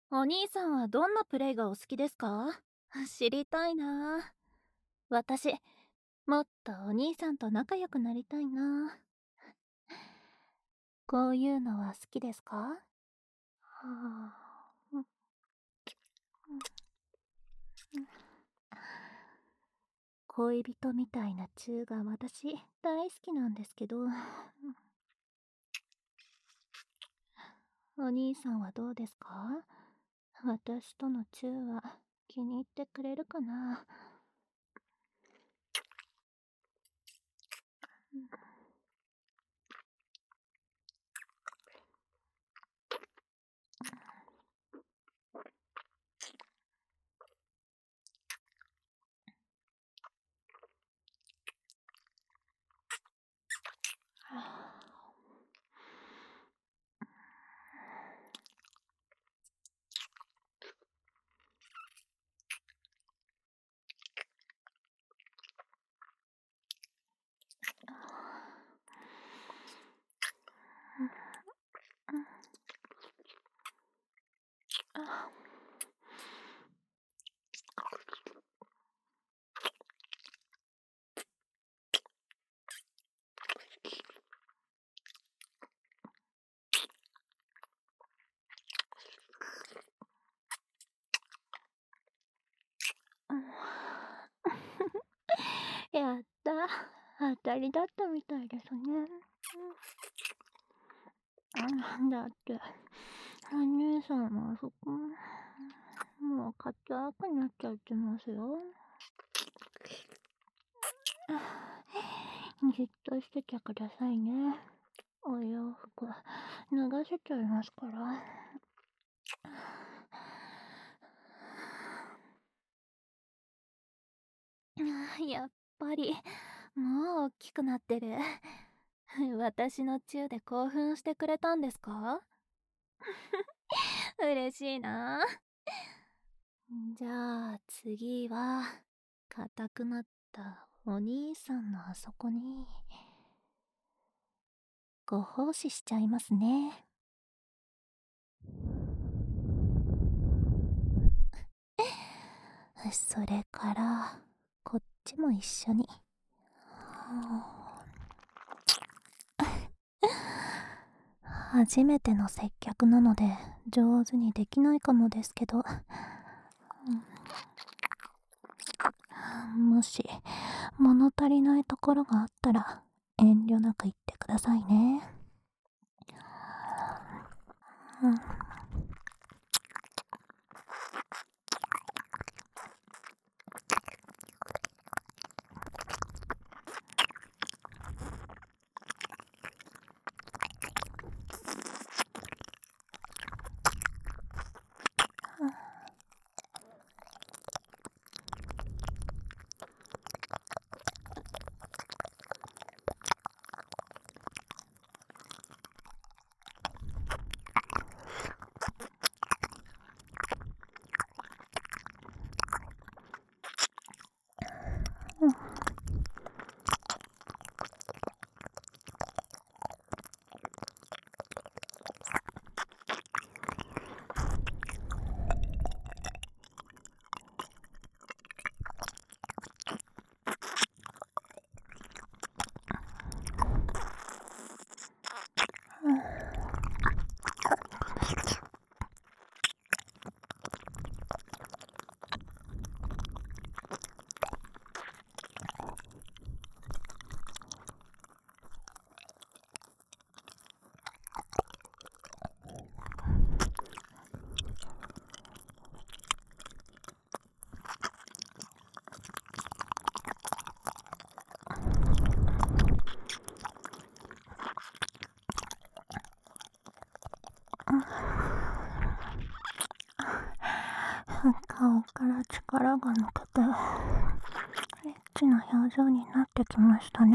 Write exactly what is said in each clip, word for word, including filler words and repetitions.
お兄さんはどんなプレイがお好きですか？知りたいな。私、もっとお兄さんと仲良くなりたいな。こういうのは好きですか？はあ、うん、うん、うん。恋人みたいなチューが私大好きなんですけど、お兄さんはどうですか？私とのチューは気に入ってくれるかな？うん。はあ、うん。やった。当たりだったみたいですね。うん、だって、お兄さんもあそこ、もう硬くなっちゃってますよ。じっとしててくださいね。お洋服脱がせちゃいますから。やっぱり、もう大きくなってる。私のチューで興奮してくれたんですか？嬉しいな。じゃあ次は、硬くなったお兄さんのあそこに、ご奉仕しちゃいますね。それから、こっちも一緒に。初めての接客なので上手にできないかもですけど、もし物足りないところがあったら遠慮なく言ってくださいね。うん。顔から力が抜けてエッチな表情になってきましたね。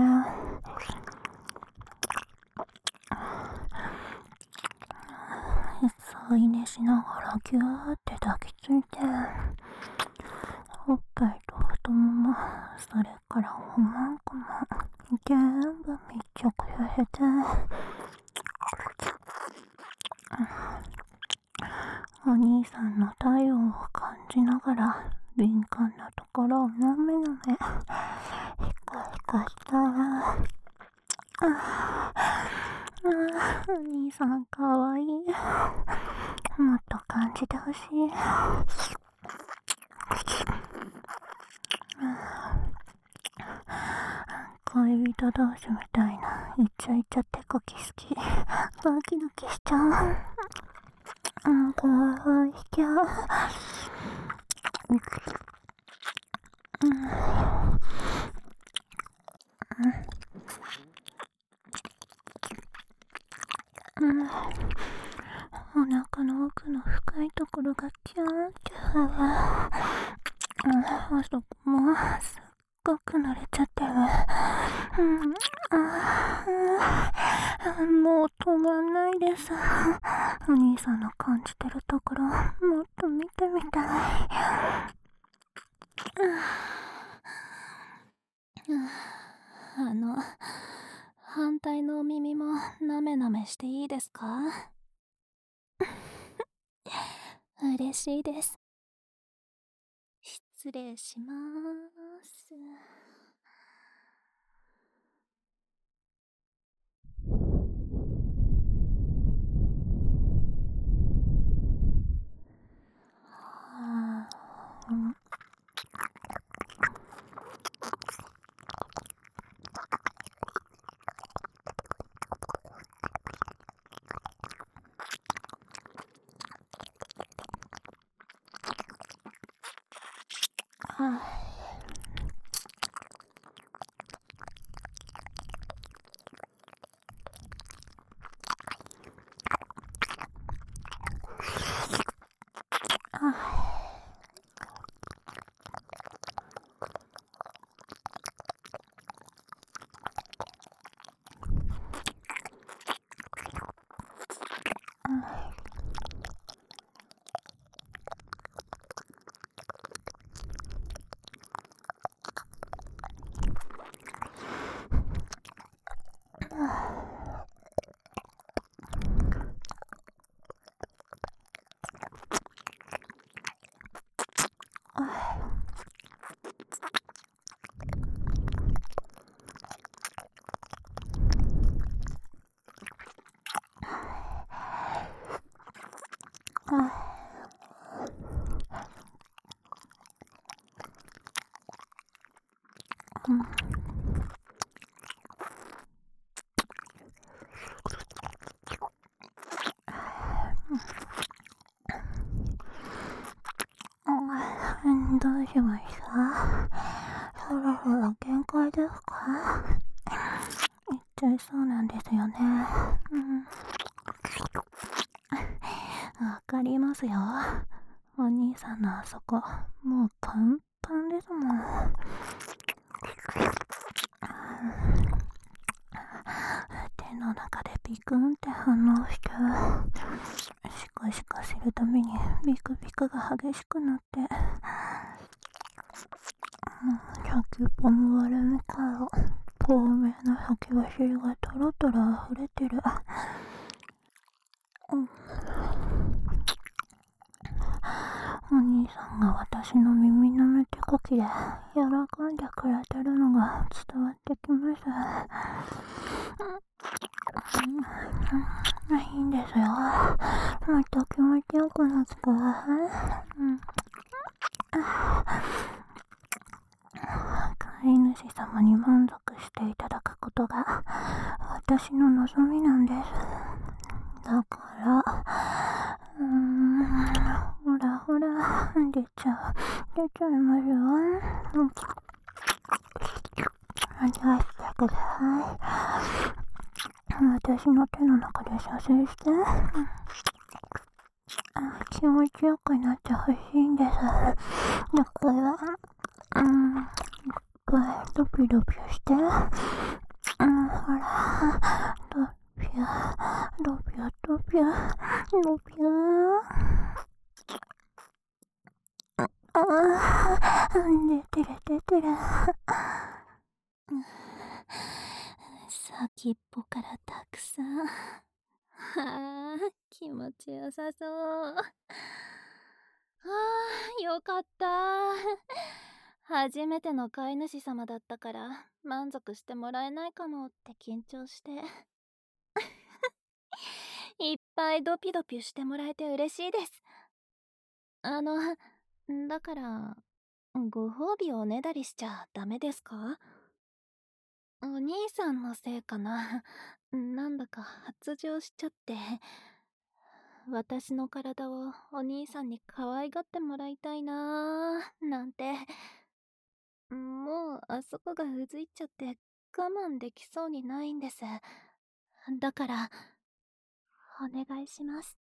添い寝しながらギューって抱きついて、おっぱいと太もも、それからおまんこも全部密着させて、 お兄さんの体温を感じながら敏感なところをなめなめ、ひかひかしたら、ああ、お兄さんかわいい。もっと感じてほしい。恋人同士みたいなイチャイチャってこき好き。ドキドキしちゃう。うん、かわいいきゃ。うんうん、お腹の奥の深いところがキューンってはわ、うん、あそこもすっごく慣れちゃってる。うん、あー、もう止まんないです。お兄さんの感じてるところもっと見てみたい。あの、反対のお耳もなめなめしていいですか？嬉しいです。失礼しまーす。はあ、うん、はあ、ああ、うん、うん、どうしました？そろそろ限界ですか？言っちゃいそうなんですよね。うん。わかりますよ。お兄さんのあそこ、もうパンパンですもん。手の中でビクンって反応して、シカシカするためにビクビクが激しくなって、先っぽの割れ目から透明な先走りがトロトロ溢れてる。うん、お兄さんが私の耳のめ手こきで喜んでくれてるのが伝わってきます。うん、いいんですよ。もっと気持ちよくなってください。うん、飼い主様に満足していただくことが私の望みなんです。だから、うーん、ほらほら、出ちゃう、出ちゃいますよ。うん、離してください。私の手の中で射精して、うん、気持ちよくなってほしいんです。だから、うん、一回ドピドピして、うん、ほら、ドピュー、ドピュー、ドピュー、ドピュー。ああ、出てる出てる。先っぽからたくさん。はあ、気持ちよさそう。 ー、よかった。初めての飼い主様だったから満足してもらえないかもって緊張していっぱいドピドピしてもらえて嬉しいです。あの、だから、ご褒美をおねだりしちゃダメですか？お兄さんのせいかな。なんだか発情しちゃって。私の体をお兄さんに可愛がってもらいたいなーなんて。もうあそこがうずいちゃって我慢できそうにないんです。だから、お願いします。